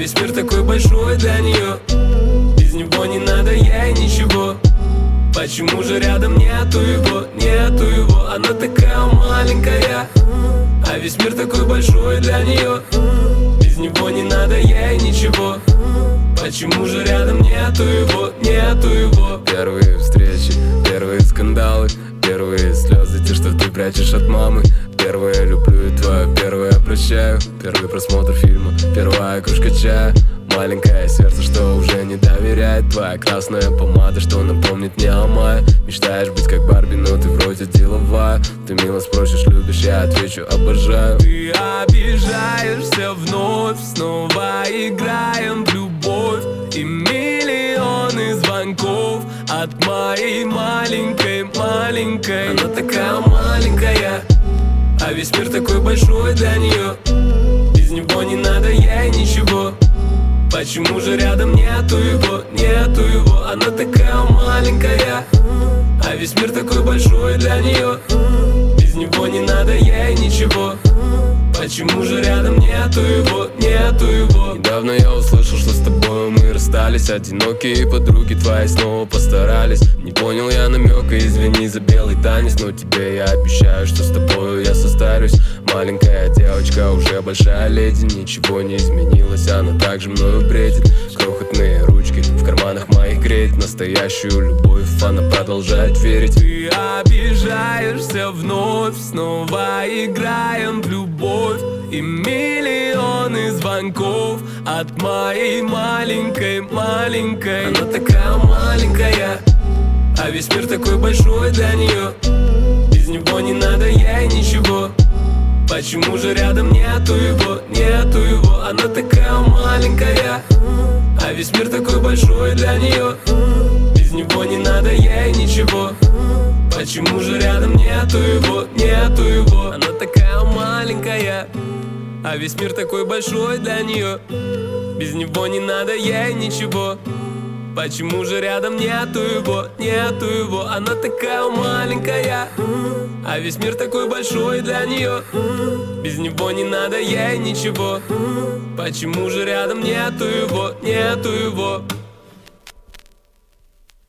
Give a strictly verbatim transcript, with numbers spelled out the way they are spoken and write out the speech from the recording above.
весь мир такой большой для нее. Без него не надо ей ничего. Почему же рядом нету его, нету его? Она такая маленькая, а весь мир такой большой для нее. Без него не надо ей ничего. Почему же рядом нету его, нету его? Первые встречи, первые скандалы, первые слезы, те, что ты прячешь от мамы. Первое люблю и твое первое прощаю. Первый просмотр фильма, первая кружка чая. Маленькое сердце, что уже не доверяет. Твоя красная помада, что напомнит мне о мае. Мечтаешь быть как Барби, но ты вроде деловая. Ты мило спросишь, любишь, я отвечу, обожаю. Ты обижаешься вновь, снова играем в любовь. И миллионы звонков от моей маленькой, маленькой. Она такая маленькая, а весь мир такой большой для нее. Без него не надо ей ничего. Почему же рядом нету его, нету его? Она такая маленькая, а весь мир такой большой для нее. Без него не надо ей ничего. Почему же рядом нету его, нету его? Недавно я услышал, что с тобой мы расстались. Одинокие подруги твои снова постарались. Не понял я намека, извини за белый танец. Но тебе я обещаю, что с тобою я состарюсь. Маленькая девочка, уже большая леди. Ничего не изменилось, она также мною бредит. Крохотные ручки в карманах моих греет. Настоящую любовь она продолжает верить. Ты обижаешься вновь, снова играем в любовь. И миллионы звонков от моей маленькой, маленькой. Она такая маленькая, а весь мир такой большой для нее. Без него не надо ей ничего. Почему же рядом нету его, нету его? Она такая маленькая, а весь мир такой большой для нее. Без него не надо ей ничего. Почему же рядом нету его, нету его? Она такая маленькая, а весь мир такой большой для нее. Без него не надо ей ничего. Почему же рядом нету его, нету его? Она такая маленькая, а весь мир такой большой для нее. Без него не надо ей ничего. Почему же рядом нету его, нету его?